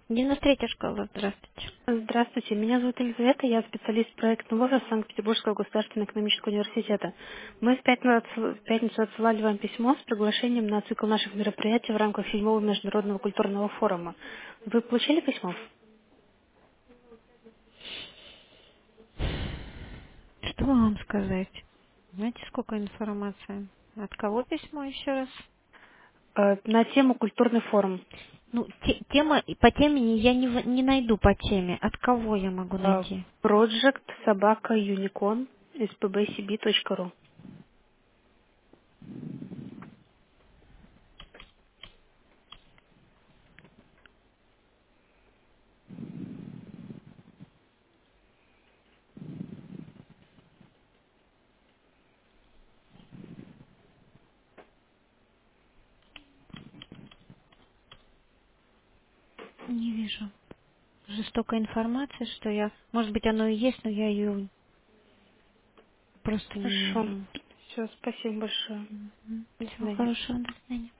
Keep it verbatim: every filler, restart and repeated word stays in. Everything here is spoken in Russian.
девяносто третья школа, здравствуйте. Здравствуйте, меня зовут Елизавета, я специалист проектного офиса Санкт-Петербургского государственного экономического университета. Мы в пятницу, отсыл- в пятницу отсылали вам письмо с приглашением на цикл наших мероприятий в рамках седьмого международного культурного форума. Вы получили письмо? Что вам сказать? Знаете, сколько информации? От кого письмо еще раз? Э, на тему культурный форум. Ну, те- тема, по теме я не, в- не найду по теме. От кого я могу Э, найти? Project собака unicorn эс пи би си би точка ру. Не вижу. Жестокая информация, что я... Может быть, оно и есть, но я ее просто не Хорошо. вижу. Все, спасибо большое. До Всего свидания. хорошего, до свидания.